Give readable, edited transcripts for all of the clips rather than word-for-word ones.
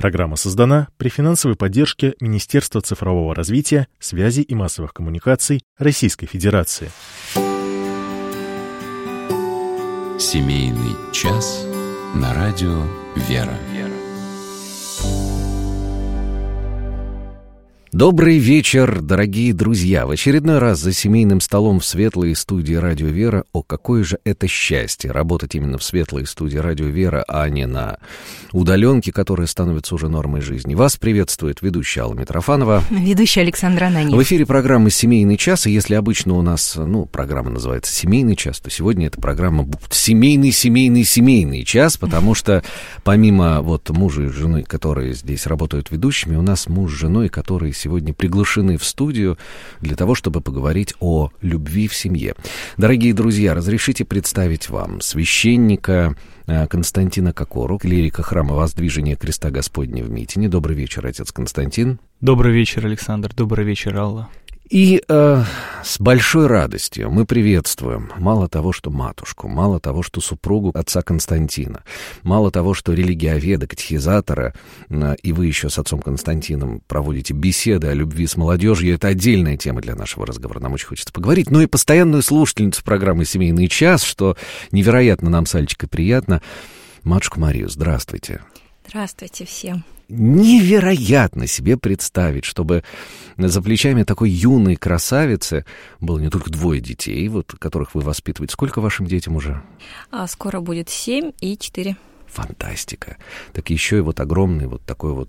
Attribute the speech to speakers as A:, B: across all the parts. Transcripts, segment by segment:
A: Программа создана при финансовой поддержке Министерства цифрового развития, связи и массовых коммуникаций Российской Федерации.
B: Семейный час на радио «Вера».
C: Добрый вечер, дорогие друзья! В очередной раз за семейным столом в светлой студии «Радио Вера». О, какое же это счастье работать именно в светлой студии «Радио Вера», а не на удаленке, которая становится уже нормой жизни. Вас приветствует ведущая Алла Митрофанова.
D: Ведущая Александра Ананьева.
C: В эфире программы «Семейный час», и если обычно у нас, программа называется «Семейный час», то сегодня эта программа «Семейный час», потому что помимо мужа и жены, которые здесь работают ведущими, у нас муж с женой, которые сегодня приглашены в студию для того, чтобы поговорить о любви в семье. Дорогие друзья, разрешите представить вам священника Константина Кокору, клирика храма Воздвижения Креста Господня в Митине. Добрый вечер, отец Константин.
E: Добрый вечер, Александр. Добрый вечер, Алла.
C: И с большой радостью мы приветствуем мало того, что матушку, мало того, что супругу отца Константина, мало того, что религиоведа, катехизатора, и вы еще с отцом Константином проводите беседы о любви с молодежью. Это отдельная тема для нашего разговора, нам очень хочется поговорить. Но и постоянную слушательницу программы «Семейный час», что невероятно нам с Альчикой приятно. Матушка Марию, здравствуйте.
D: Здравствуйте всем.
C: Невероятно себе представить, чтобы за плечами такой юной красавицы было не только 2 детей, которых вы воспитываете. Сколько вашим детям уже?
D: Скоро будет 7 и 4.
C: Фантастика. Так еще и огромный такой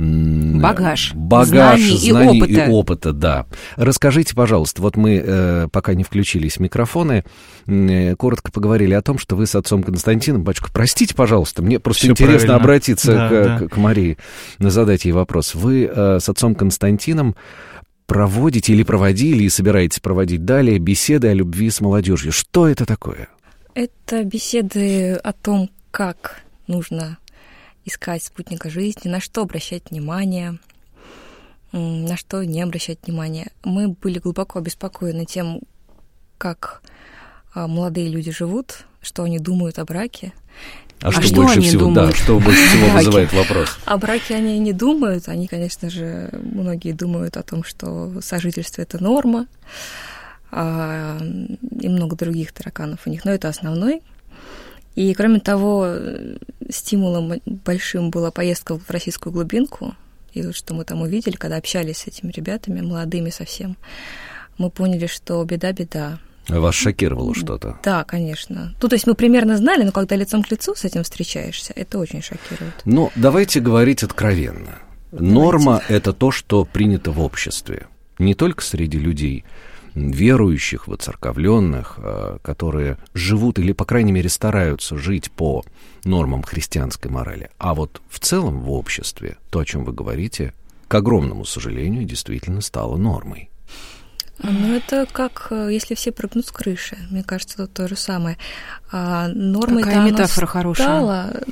D: багаж
C: знаний и опыта, да. Расскажите, пожалуйста, мы, пока не включились микрофоны, коротко поговорили о том, что вы с отцом Константином, батюшка, простите, пожалуйста, мне просто все интересно правильно. Обратиться к Марии, задать ей вопрос. Вы с отцом Константином проводите или проводили и собираетесь проводить далее беседы о любви с молодежью. Что это такое?
D: Это беседы о том, как нужно искать спутника жизни, на что обращать внимание, на что не обращать внимания. Мы были глубоко обеспокоены тем, как молодые люди живут, что они думают о браке.
C: Что больше всего вызывает вопрос?
D: О браке они не думают. Они, конечно же, многие думают о том, что сожительство — это норма, и много других тараканов у них, но это основной. И, кроме того, стимулом большим была поездка в российскую глубинку. И что мы там увидели, когда общались с этими ребятами, молодыми совсем, мы поняли, что беда.
C: Вас шокировало что-то?
D: Да, конечно. То есть мы примерно знали, но когда лицом к лицу с этим встречаешься, это очень шокирует.
C: Давайте говорить откровенно. Норма — это то, что принято в обществе. Не только среди людей верующих, воцерковленных, которые живут или, по крайней мере, стараются жить по нормам христианской морали, а в целом в обществе то, о чем вы говорите, к огромному сожалению, действительно стало нормой.
D: Это как если все прыгнут с крыши. Мне кажется, тут то же самое. Нормой
F: какая метафора хорошая.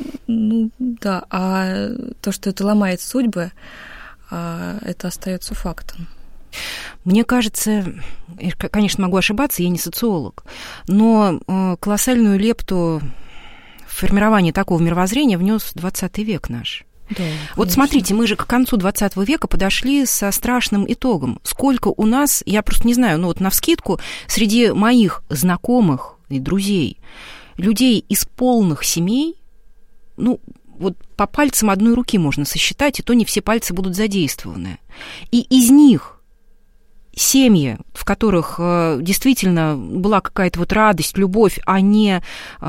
D: А то, что это ломает судьбы, это остается фактом.
F: Мне кажется, конечно, могу ошибаться, я не социолог, но колоссальную лепту в формирование такого мировоззрения внес 20 век наш.
D: Да,
F: смотрите, мы же к концу 20 века подошли со страшным итогом. Сколько у нас, я просто не знаю, навскидку, среди моих знакомых и друзей, людей из полных семей, по пальцам одной руки можно сосчитать, и то не все пальцы будут задействованы. И из них семьи, в которых действительно была какая-то радость, любовь, а не,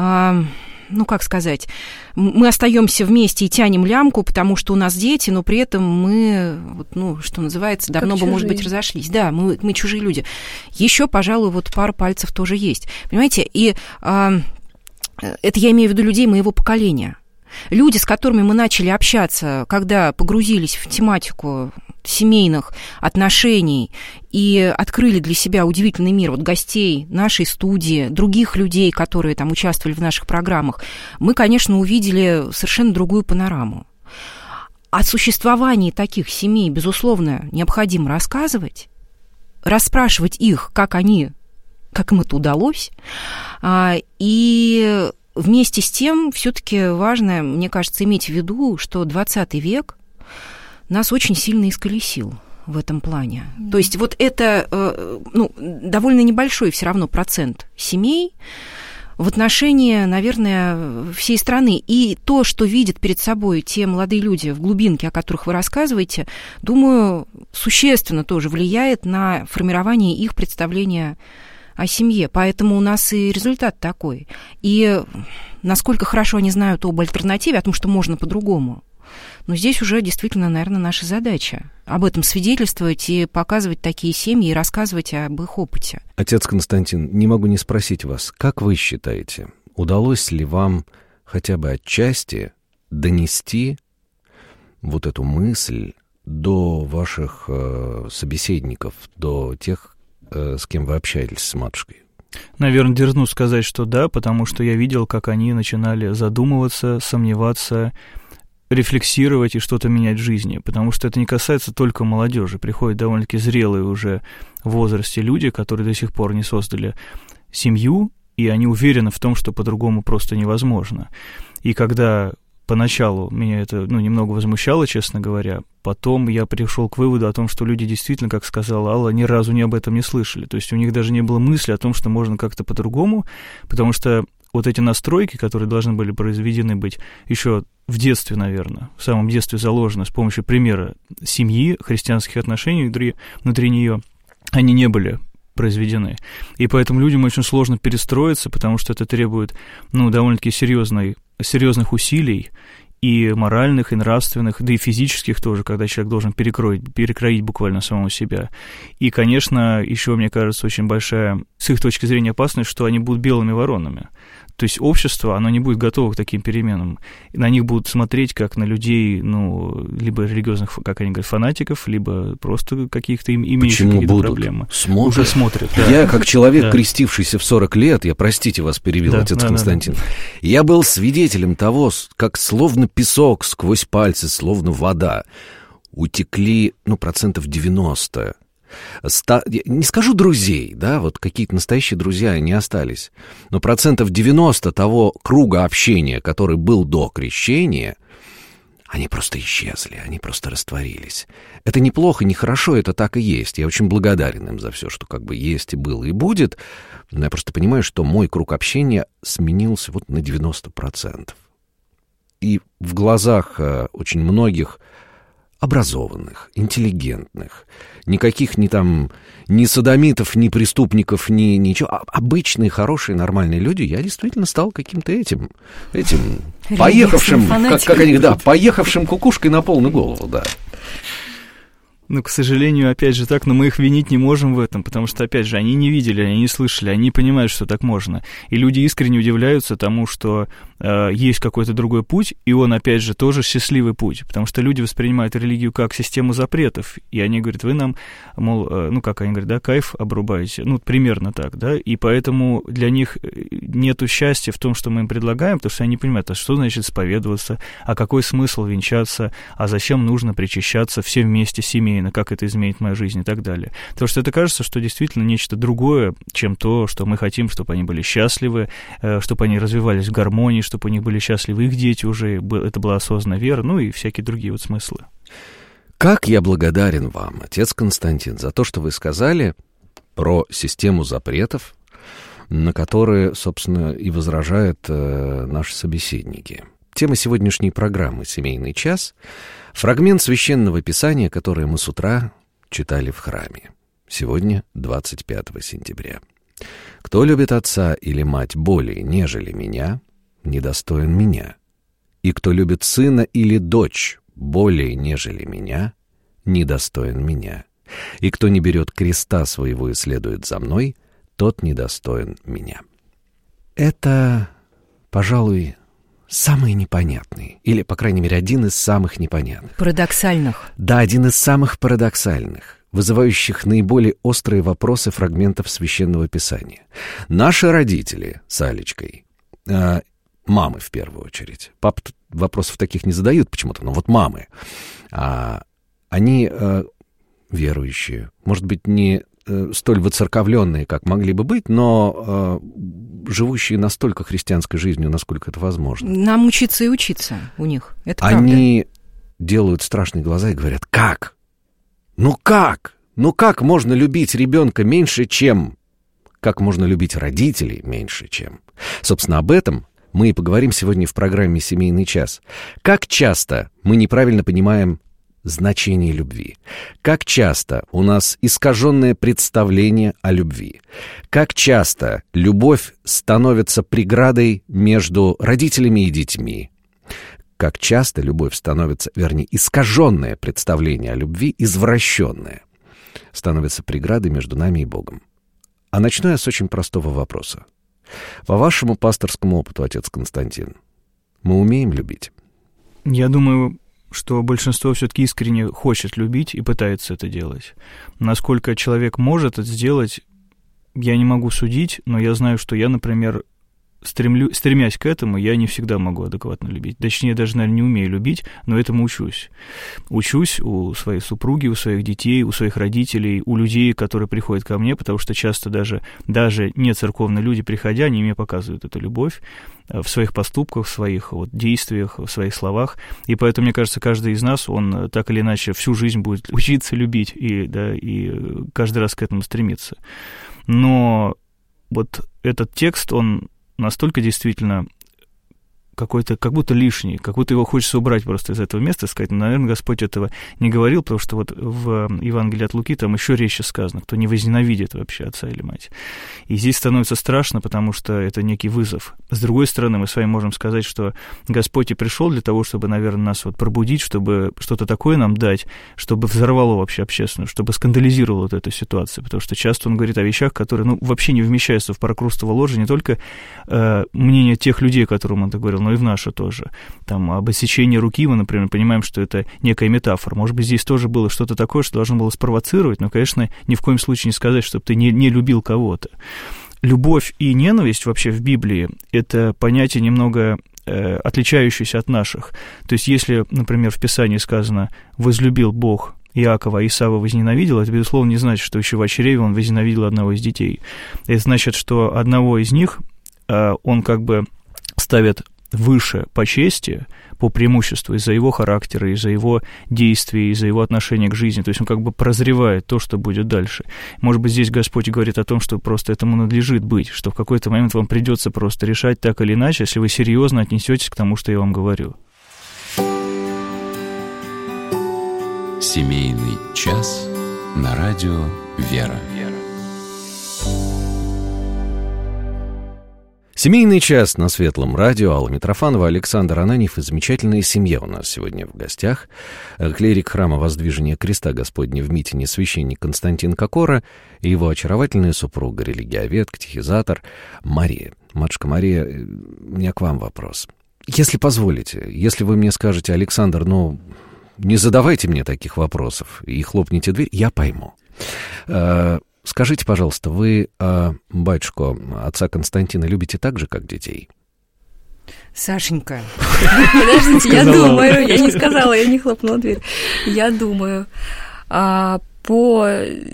F: мы остаемся вместе и тянем лямку, потому что у нас дети, но при этом мы, что называется, давно бы, может быть, разошлись. Да, мы чужие люди. Еще, пожалуй, пара пальцев тоже есть. Понимаете? И это я имею в виду людей моего поколения. Люди, с которыми мы начали общаться, когда погрузились в тематику семейных отношений и открыли для себя удивительный мир гостей нашей студии, других людей, которые там участвовали в наших программах, мы, конечно, увидели совершенно другую панораму. О существовании таких семей, безусловно, необходимо рассказывать, расспрашивать их, как им это удалось, и вместе с тем, все-таки важно, мне кажется, иметь в виду, что 20 век нас очень сильно исколесил в этом плане. То есть вот это довольно небольшой все равно процент семей в отношении, наверное, всей страны. И то, что видят перед собой те молодые люди в глубинке, о которых вы рассказываете, думаю, существенно тоже влияет на формирование их представления о семье. Поэтому у нас и результат такой. И насколько хорошо они знают об альтернативе, о том, что можно по-другому. Но здесь уже действительно, наверное, наша задача об этом свидетельствовать и показывать такие семьи и рассказывать об их опыте.
C: Отец Константин, не могу не спросить вас, как вы считаете, удалось ли вам хотя бы отчасти донести вот эту мысль до ваших собеседников, до тех, с кем вы общались с матушкой?
E: Наверное, дерзну сказать, что да, потому что я видел, как они начинали задумываться, сомневаться, рефлексировать и что-то менять в жизни, потому что это не касается только молодежи. Приходят довольно-таки зрелые уже в возрасте люди, которые до сих пор не создали семью, и они уверены в том, что по-другому просто невозможно. И когда поначалу меня это немного возмущало, честно говоря, потом я пришел к выводу о том, что люди действительно, как сказала Алла, ни разу об этом не слышали. То есть у них даже не было мысли о том, что можно как-то по-другому, потому что вот эти настройки, которые должны были произведены быть еще в детстве, наверное, в самом детстве заложены с помощью примера семьи, христианских отношений внутри нее, они не были произведены. И поэтому людям очень сложно перестроиться, потому что это требует, довольно-таки серьезных усилий, и моральных, и нравственных, да и физических тоже, когда человек должен перекроить буквально самого себя. И, конечно, еще, мне кажется, очень большая, с их точки зрения, опасность, что они будут белыми воронами. То есть общество, оно не будет готово к таким переменам. На них будут смотреть как на людей, либо религиозных, как они говорят, фанатиков, либо просто каких-то имеющих какие-то проблемы. Уже смотрят. Да.
C: Я, как человек, крестившийся в 40 лет, я, простите вас, перебил, отец Константин, я был свидетелем того, как словно песок сквозь пальцы, словно вода, утекли, 90%. Не скажу друзей, да, вот какие-то настоящие друзья не остались, но 90% того круга общения, который был до крещения, они просто исчезли, они просто растворились. Это неплохо, не хорошо, это так и есть. Я очень благодарен им за все, что есть и было, и будет. Но я просто понимаю, что мой круг общения сменился на 90%. И в глазах очень многих образованных, интеллигентных, никаких ни содомитов, ни преступников, ни ничего, обычные, хорошие, нормальные люди, я действительно стал каким-то этим поехавшим, как они, поехавшим кукушкой на полную голову, да.
E: К сожалению, опять же так, но мы их винить не можем в этом, потому что, опять же, они не видели, они не слышали, они не понимают, что так можно. И люди искренне удивляются тому, что есть какой-то другой путь, и он, опять же, тоже счастливый путь, потому что люди воспринимают религию как систему запретов, и они говорят, вы нам, как они говорят, кайф обрубаете, примерно так, да, и поэтому для них нету счастья в том, что мы им предлагаем, потому что они не понимают, а что значит исповедоваться, а какой смысл венчаться, а зачем нужно причащаться все вместе семейно, как это изменит мою жизнь и так далее. Потому что это кажется, что действительно нечто другое, чем то, что мы хотим, чтобы они были счастливы, чтобы они развивались в гармонии, чтобы у них были счастливы их дети уже, это была осознанная вера, и всякие другие смыслы.
C: Как я благодарен вам, отец Константин, за то, что вы сказали про систему запретов, на которые, собственно, и возражают наши собеседники. Тема сегодняшней программы «Семейный час» — фрагмент Священного Писания, которое мы с утра читали в храме. Сегодня 25 сентября. «Кто любит отца или мать более, нежели меня, недостоин меня. И кто любит сына или дочь более, нежели меня, недостоин меня. И кто не берет креста своего и следует за мной, тот недостоин меня». Это, пожалуй, самый непонятный, или, по крайней мере, один из самых непонятных.
F: Парадоксальных.
C: Да, один из самых парадоксальных, вызывающих наиболее острые вопросы фрагментов Священного Писания. Наши родители с Алечкой, мамы в первую очередь, папа вопросов таких не задают почему-то, но мамы, они верующие, может быть, не столь воцерковленные, как могли бы быть, но живущие настолько христианской жизнью, насколько это возможно.
F: Нам учиться и учиться у них, это
C: они
F: правда.
C: делают страшные глаза и говорят: как? Ну как? Ну как можно любить ребенка меньше, чем... Как можно любить родителей меньше, чем... Собственно, об этом мы и поговорим сегодня в программе «Семейный час». Как часто мы неправильно понимаем значение любви? Как часто у нас искаженное представление о любви? Как часто любовь становится преградой между родителями и детьми? Как часто любовь становится, вернее, искаженное представление о любви, извращенное, становится преградой между нами и Богом? А начну я с очень простого вопроса. По вашему пасторскому опыту, отец Константин, мы умеем любить?
E: Я думаю, что большинство все-таки искренне хочет любить и пытается это делать. Насколько человек может это сделать, я не могу судить, но я знаю, что я, например, стремясь к этому, я не всегда могу адекватно любить. Точнее, даже, наверное, не умею любить, но этому учусь. Учусь у своей супруги, у своих детей, у своих родителей, у людей, которые приходят ко мне, потому что часто даже не церковные люди, приходя, они мне показывают эту любовь в своих поступках, в своих действиях, в своих словах. И поэтому, мне кажется, каждый из нас, он так или иначе всю жизнь будет учиться любить и каждый раз к этому стремиться. Но вот этот текст, он настолько действительно какой-то, как будто лишний, как будто его хочется убрать просто из этого места, сказать, наверное, Господь этого не говорил, потому что вот в Евангелии от Луки там еще резче сказано, кто не возненавидит вообще отца или мать. И здесь становится страшно, потому что это некий вызов. С другой стороны, мы с вами можем сказать, что Господь и пришел для того, чтобы, наверное, нас пробудить, чтобы что-то такое нам дать, чтобы взорвало вообще общественность, чтобы скандализировало вот эту ситуацию, потому что часто он говорит о вещах, которые, вообще не вмещаются в прокрустово ложе, не только мнение тех людей, которым он это говорил, но и в наше тоже. Там об отсечении руки мы, например, понимаем, что это некая метафора. Может быть, здесь тоже было что-то такое, что должно было спровоцировать, но, конечно, ни в коем случае не сказать, чтобы ты не любил кого-то. Любовь и ненависть вообще в Библии — это понятие немного отличающееся от наших. То есть, если, например, в Писании сказано «возлюбил Бог Иакова, а Исава возненавидел», это, безусловно, не значит, что еще в чреве он возненавидел одного из детей. Это значит, что одного из них он как бы ставит выше по чести, по преимуществу из-за его характера, из-за его действий, из-за его отношения к жизни. То есть он как бы прозревает то, что будет дальше. Может быть, здесь Господь говорит о том, что просто этому надлежит быть, что в какой-то момент вам придется просто решать так или иначе, если вы серьезно отнесетесь к тому, что я вам говорю.
B: Семейный час на радио «Вера».
C: Семейный час на Светлом радио. Алла Митрофанова, Александр Ананьев и замечательная семья у нас сегодня в гостях. Клирик храма Воздвижения Креста Господня в Митине, священник Константин Кокора и его очаровательная супруга, религиовед, катехизатор Мария. Матушка Мария, у меня к вам вопрос. Если позволите, если вы мне скажете: Александр, не задавайте мне таких вопросов и хлопните дверь, я пойму. Скажите, пожалуйста, вы батюшку, отца Константина, любите так же, как детей?
F: Сашенька.
D: Подождите, я думаю. Я не сказала, я не хлопнула дверь. Я думаю. По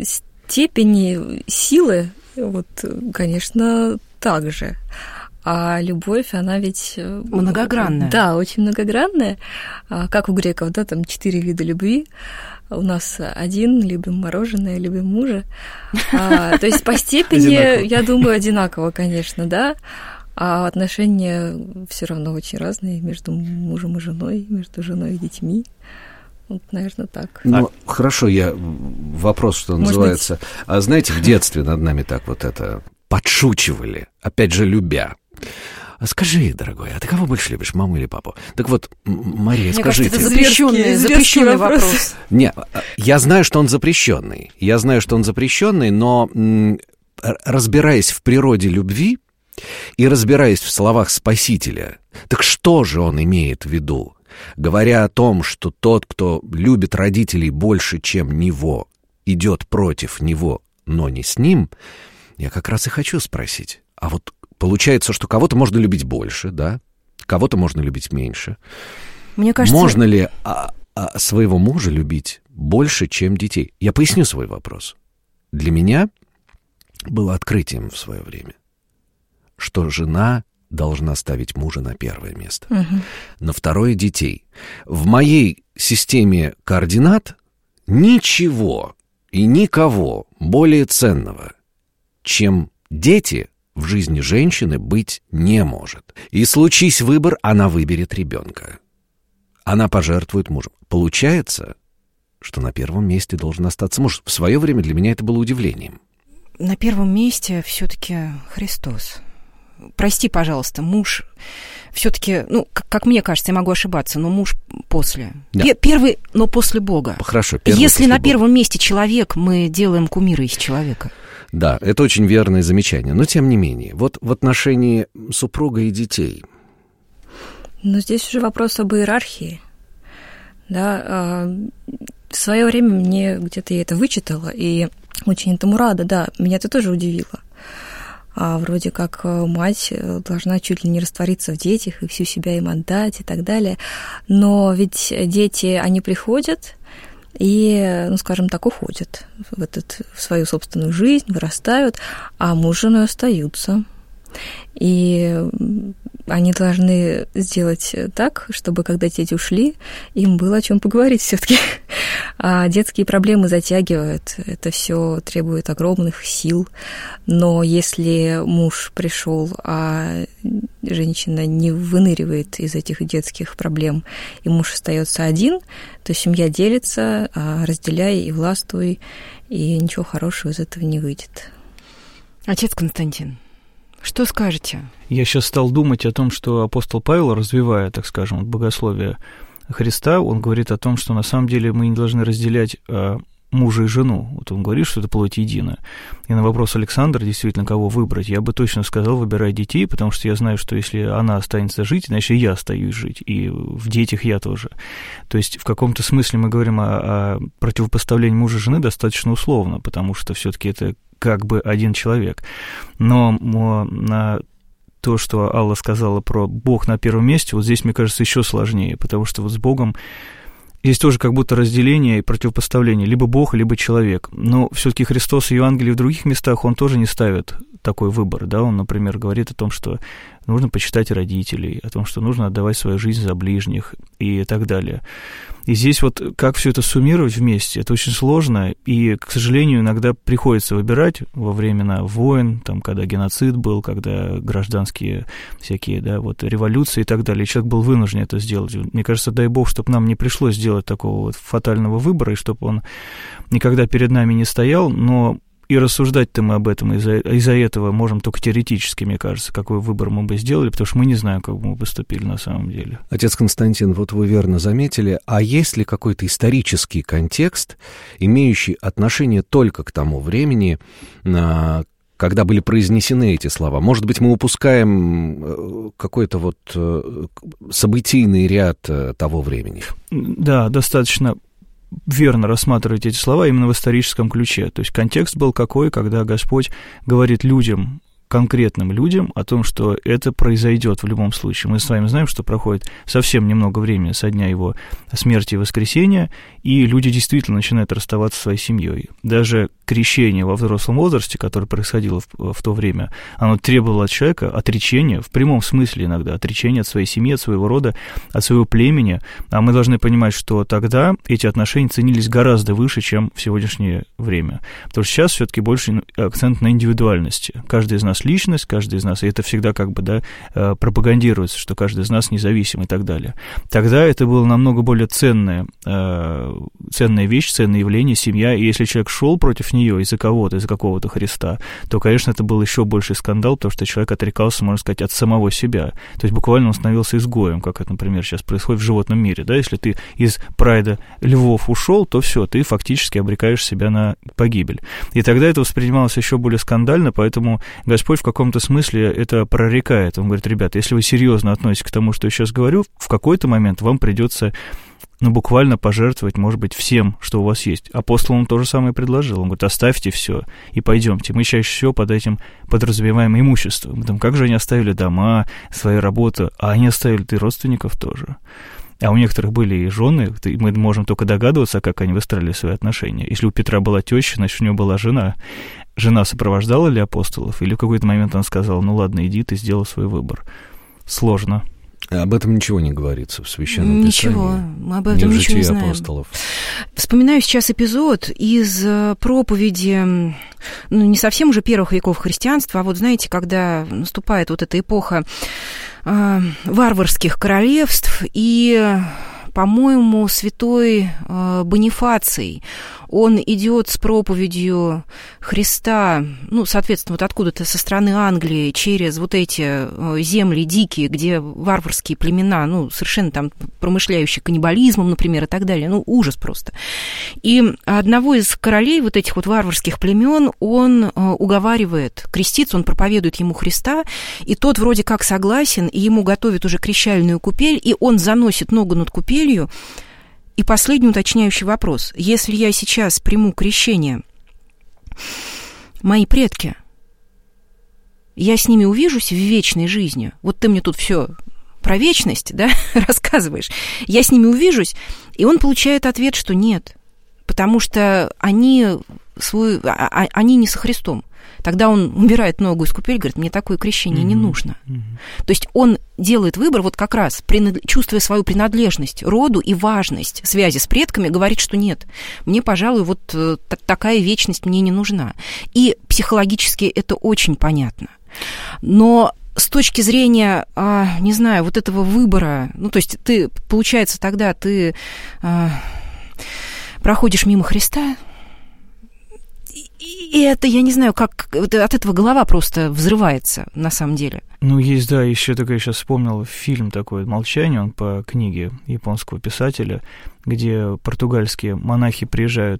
D: степени силы, конечно, так же. А любовь, она ведь...
F: Многогранная.
D: Да, очень многогранная. Как у греков, там 4 вида любви. У нас один, любим мороженое, любим мужа. То есть по степени, я думаю, одинаково, конечно, да. А отношения все равно очень разные между мужем и женой, между женой и детьми. Наверное, так.
C: Хорошо, вопрос, что называется. А знаете, в детстве над нами так это подшучивали, опять же, любя. Скажи, дорогой, а ты кого больше любишь, маму или папу? Так вот, Мария,
F: мне
C: скажите...
F: Кажется, это запрещенный вопрос.
C: Не, я знаю, что он запрещенный. Но разбираясь в природе любви и разбираясь в словах Спасителя, так что же он имеет в виду, говоря о том, что тот, кто любит родителей больше, чем него, идет против него, но не с ним, я как раз и хочу спросить, а получается, что кого-то можно любить больше, да? Кого-то можно любить меньше.
F: Мне кажется...
C: Можно ли своего мужа любить больше, чем детей? Я поясню свой вопрос. Для меня было открытием в свое время, что жена должна ставить мужа на первое место. На второе — детей. В моей системе координат ничего и никого более ценного, чем дети, в жизни женщины быть не может. И случись выбор, она выберет ребенка. Она пожертвует мужем. Получается, что на первом месте должен остаться муж. В свое время для меня это было удивлением.
F: На первом месте все-таки Христос. Прости, пожалуйста, муж все-таки, как мне кажется, я могу ошибаться, но муж после. Да. Первый, но после Бога.
C: Хорошо.
F: Если на первом месте человек, мы делаем кумира из человека.
C: Да, это очень верное замечание. Но тем не менее, вот в отношении супруга и детей.
D: Но здесь уже вопрос об иерархии. Да, в свое время мне где-то я это вычитала, и очень этому рада, да, меня это тоже удивило. Вроде как мать должна чуть ли не раствориться в детях и всю себя им отдать и так далее. Но ведь дети, они приходят и, скажем так, уходят в свою собственную жизнь, вырастают, а муж с женой остаются. И они должны сделать так, чтобы, когда дети ушли, им было о чем поговорить все-таки. А детские проблемы затягивают, это все требует огромных сил. Но если муж пришел, а женщина не выныривает из этих детских проблем, и муж остается один, то семья делится, разделяй и властвуй, и ничего хорошего из этого не выйдет.
F: Отец Константин, что скажете?
E: Я сейчас стал думать о том, что апостол Павел, развивая, так скажем, богословие Христа, он говорит о том, что на самом деле мы не должны разделять мужа и жену. Вот он говорит, что это плоть единая. И на вопрос Александра, действительно, кого выбрать, я бы точно сказал, выбирай детей, потому что я знаю, что если она останется жить, значит, я остаюсь жить, и в детях я тоже. То есть в каком-то смысле мы говорим о противопоставлении мужа и жены достаточно условно, потому что все-таки это как бы один человек. Но на то, что Алла сказала про Бог на первом месте, вот здесь, мне кажется, еще сложнее, потому что вот с Богом здесь тоже как будто разделение и противопоставление, либо Бог, либо человек. Но все-таки Христос и Евангелие в других местах, он тоже не ставит такой выбор, да, он, например, говорит о том, что нужно почитать родителей, о том, что нужно отдавать свою жизнь за ближних и так далее. И здесь вот как все это суммировать вместе, это очень сложно, и, к сожалению, иногда приходится выбирать во времена войн, там, когда геноцид был, когда гражданские всякие, да, вот, революции и так далее, и человек был вынужден это сделать. Мне кажется, дай Бог, чтобы нам не пришлось сделать такого вот фатального выбора, и чтобы он никогда перед нами не стоял, но и рассуждать-то мы об этом из-за этого можем только теоретически, мне кажется, какой выбор мы бы сделали, потому что мы не знаем, как бы мы поступили на самом деле.
C: Отец Константин, вот вы верно заметили, а есть ли какой-то исторический контекст, имеющий отношение только к тому времени, когда были произнесены эти слова? Может быть, мы упускаем какой-то вот событийный ряд того времени?
E: Да, достаточно верно рассматривать эти слова именно в историческом ключе. То есть контекст был какой, когда Господь говорит людям, конкретным людям о том, что это произойдет в любом случае. Мы с вами знаем, что проходит совсем немного времени со дня его смерти и воскресения, и люди действительно начинают расставаться со своей семьей. Даже крещение во взрослом возрасте, которое происходило в то время, оно требовало от человека отречения, в прямом смысле иногда, отречения от своей семьи, от своего рода, от своего племени. А мы должны понимать, что тогда эти отношения ценились гораздо выше, чем в сегодняшнее время. Потому что сейчас все-таки больше акцент на индивидуальности. Каждый из нас личность, каждый из нас, и это всегда как бы, да, пропагандируется, что каждый из нас независим и так далее. Тогда это было намного более ценная вещь, ценное явление, семья, и если человек шел против нее из-за кого-то, из-за какого-то Христа, то, конечно, это был еще больший скандал, потому что человек отрекался, можно сказать, от самого себя. То есть буквально он становился изгоем, как это, например, сейчас происходит в животном мире. Да? Если ты из прайда львов ушел, то все, ты фактически обрекаешь себя на погибель. И тогда это воспринималось еще более скандально, поэтому Господь в каком-то смысле это прорекает. Он говорит: ребята, если вы серьезно относитесь к тому, что я сейчас говорю, в какой-то момент вам придется, буквально пожертвовать, может быть, всем, что у вас есть. Апостол он то же самое предложил. Он говорит: оставьте все и пойдемте. Мы чаще всего под этим подразумеваем имущество. Мы думаем, как же они оставили дома, свои работы, а они оставили и родственников тоже. А у некоторых были и жены, и мы можем только догадываться, как они выстраивали свои отношения. Если у Петра была теща, значит, у него была жена. жена сопровождала ли апостолов, или в какой-то момент она сказала, ну ладно, иди, ты сделал свой выбор. Сложно.
C: Об этом ничего не говорится в Священном Писании.
F: Ничего, мы об этом ничего не знаем.
C: Апостолов.
F: Вспоминаю сейчас эпизод из проповеди, ну, не совсем уже первых веков христианства, а вот, знаете, когда наступает вот эта эпоха варварских королевств, и, по-моему, святой Бонифаций, он идет с проповедью Христа, ну, соответственно, вот откуда-то со стороны Англии, через вот эти земли дикие, где варварские племена, ну, совершенно там промышляющие каннибализмом, например, и так далее, ну, ужас просто. И одного из королей вот этих вот варварских племен он уговаривает креститься, он проповедует ему Христа, и тот вроде как согласен, и ему готовят уже крещальную купель, и он заносит ногу над купелью. И последний уточняющий вопрос. Если я сейчас приму крещение, мои предки, я с ними увижусь в вечной жизни? Вот ты мне тут все про вечность, да, рассказываешь. Я с ними увижусь, и он получает ответ, что нет, потому что они не со Христом. Тогда он убирает ногу из купели, говорит, мне такое крещение не нужно. То есть он делает выбор, вот как раз, чувствуя свою принадлежность роду и важность связи с предками, говорит, что нет, мне, пожалуй, вот такая вечность мне не нужна. И психологически это очень понятно. Но с точки зрения, не знаю, вот этого выбора, ну, то есть ты, получается, тогда ты проходишь мимо Христа, и это, я не знаю, как от этого голова просто взрывается, на самом деле.
E: Ну, есть, да, еще такой, сейчас вспомнил фильм такой «Молчание», он по книге японского писателя, где португальские монахи приезжают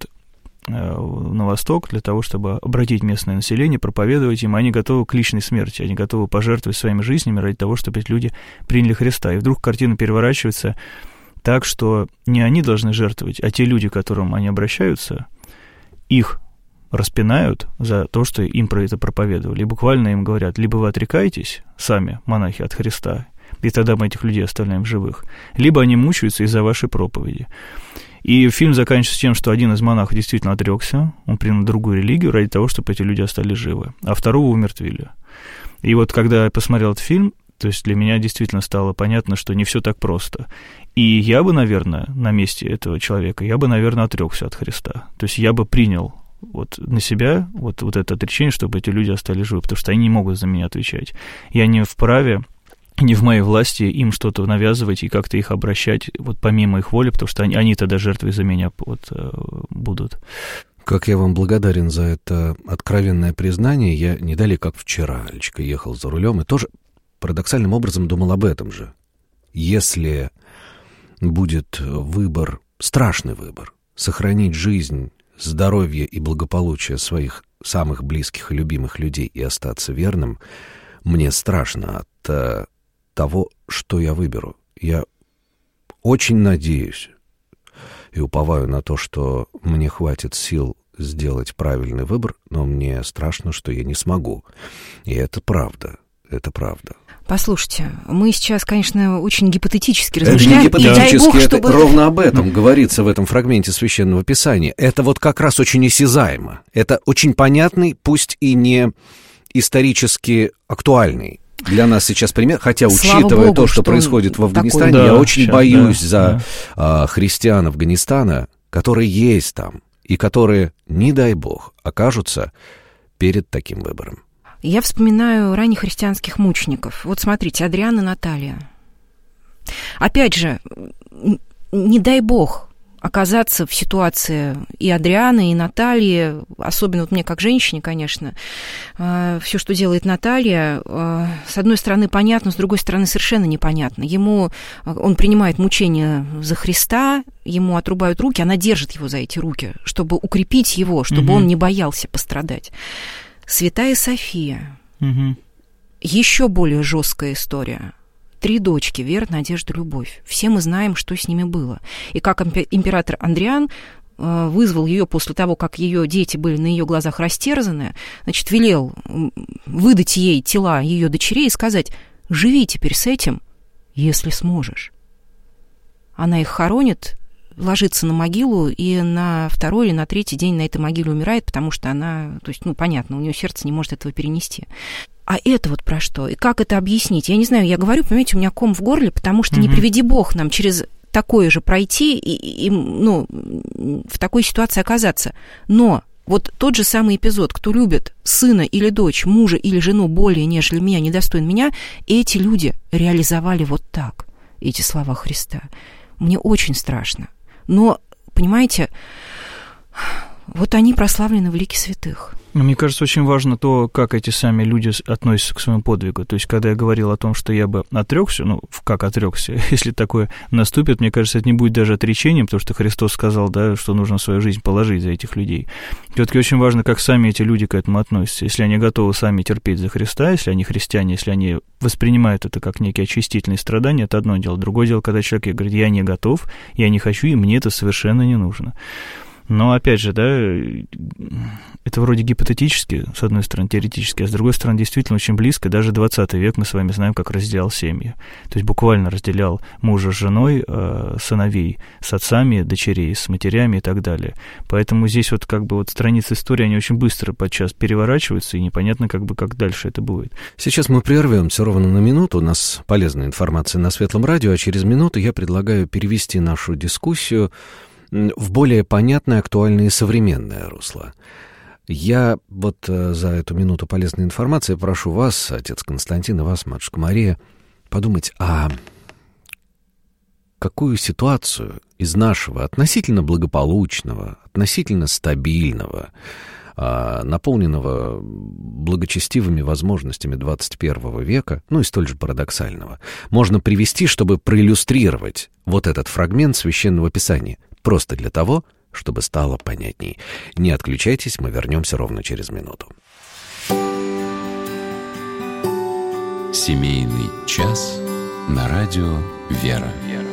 E: на восток для того, чтобы обратить местное население, проповедовать им, они готовы к личной смерти, они готовы пожертвовать своими жизнями ради того, чтобы эти люди приняли Христа. И вдруг картина переворачивается так, что не они должны жертвовать, а те люди, к которым они обращаются, их распинают за то, что им про это проповедовали. И буквально им говорят, либо вы отрекаетесь сами, монахи, от Христа, и тогда мы этих людей оставляем в живых, либо они мучаются из-за вашей проповеди. И фильм заканчивается тем, что один из монахов действительно отрекся, он принял другую религию ради того, чтобы эти люди остались живы, а второго умертвили. И вот когда я посмотрел этот фильм, то есть для меня действительно стало понятно, что не все так просто. И я бы, наверное, на месте этого человека, я бы, наверное, отрекся от Христа. То есть я бы принял вот на себя вот это отречение, чтобы эти люди остались живы, потому что они не могут за меня отвечать. Я не вправе, не в моей власти им что-то навязывать и как-то их обращать вот помимо их воли, потому что они тогда жертвой за меня вот, будут.
C: Как я вам благодарен за это откровенное признание. Я не далее, как вчера, Алечка, ехал за рулем и тоже парадоксальным образом думал об этом же. Если будет выбор, страшный выбор, сохранить жизнь, здоровье и благополучие своих самых близких и любимых людей и остаться верным, мне страшно от того, что я выберу. Я очень надеюсь и уповаю на то, что мне хватит сил сделать правильный выбор, но мне страшно, что я не смогу. И это правда, это правда.
F: Послушайте, мы сейчас, конечно, очень гипотетически размышляем.
C: Это не гипотетически, это ровно об этом говорится в этом фрагменте Священного Писания. Это вот как раз очень осязаемо. Это очень понятный, пусть и не исторически актуальный для нас сейчас пример. Хотя, учитывая то, что происходит в Афганистане,
F: такой...
C: я очень боюсь за христиан Афганистана, которые есть там, и которые, не дай бог, окажутся перед таким выбором.
F: Я вспоминаю раннехристианских мучеников. Вот смотрите, Адриан и Наталья. Опять же, не дай бог оказаться в ситуации и Адриана, и Натальи, особенно вот мне как женщине, конечно, все, что делает Наталья, с одной стороны понятно, с другой стороны совершенно непонятно. Он принимает мучения за Христа, ему отрубают руки, она держит его за эти руки, чтобы укрепить его, чтобы он не боялся пострадать. Святая София. Еще более жесткая история. 3 дочки, вера, надежда, любовь. Все мы знаем, что с ними было. И как император Адриан вызвал ее после того, как ее дети были на ее глазах растерзаны, значит, велел выдать ей тела ее дочерей и сказать: живи теперь с этим, если сможешь. Она их хоронит ложится на могилу и на второй или на третий день на этой могиле умирает, потому что она, то есть, ну, понятно, у нее сердце не может этого перенести. А это вот про что? И как это объяснить? Я не знаю, я говорю, понимаете, у меня ком в горле, потому что не приведи Бог нам через такое же пройти и ну, в такой ситуации оказаться. Но вот тот же самый эпизод, кто любит сына или дочь, мужа или жену более, нежели меня, недостоин меня, эти люди реализовали вот так эти слова Христа. Мне очень страшно. Но, понимаете, вот они прославлены в лике святых.
E: Мне кажется, очень важно то, как эти сами люди относятся к своему подвигу. То есть, когда я говорил о том, что я бы отрекся, ну, как отрекся, если такое наступит, мне кажется, это не будет даже отречением, потому что Христос сказал, да, что нужно свою жизнь положить за этих людей. Все-таки очень важно, как сами эти люди к этому относятся. Если они готовы сами терпеть за Христа, если они христиане, если они воспринимают это как некие очистительные страдания, это одно дело. Другое дело, когда человек говорит, я не готов, я не хочу, и мне это совершенно не нужно. Но, опять же, да, это вроде гипотетически, с одной стороны, теоретически, а с другой стороны, действительно очень близко. Даже 20 век мы с вами знаем, как разделял семьи. То есть буквально разделял мужа с женой, сыновей с отцами, дочерей с матерями и так далее. Поэтому здесь вот как бы вот страницы истории, они очень быстро подчас переворачиваются, и непонятно как бы как дальше это будет.
C: Сейчас мы прервемся ровно на минуту. У нас полезная информация на Светлом радио, а через минуту я предлагаю перевести нашу дискуссию в более понятное, актуальное и современное русло. Я вот за эту минуту полезной информации прошу вас, отец Константин, и вас, матушка Мария, подумать, а какую ситуацию из нашего относительно благополучного, относительно стабильного, наполненного благочестивыми возможностями 21 века, ну и столь же парадоксального, можно привести, чтобы проиллюстрировать вот этот фрагмент Священного Писания, просто для того, чтобы стало понятней. Не отключайтесь, мы вернемся ровно через минуту.
B: Семейный час на радио «Вера».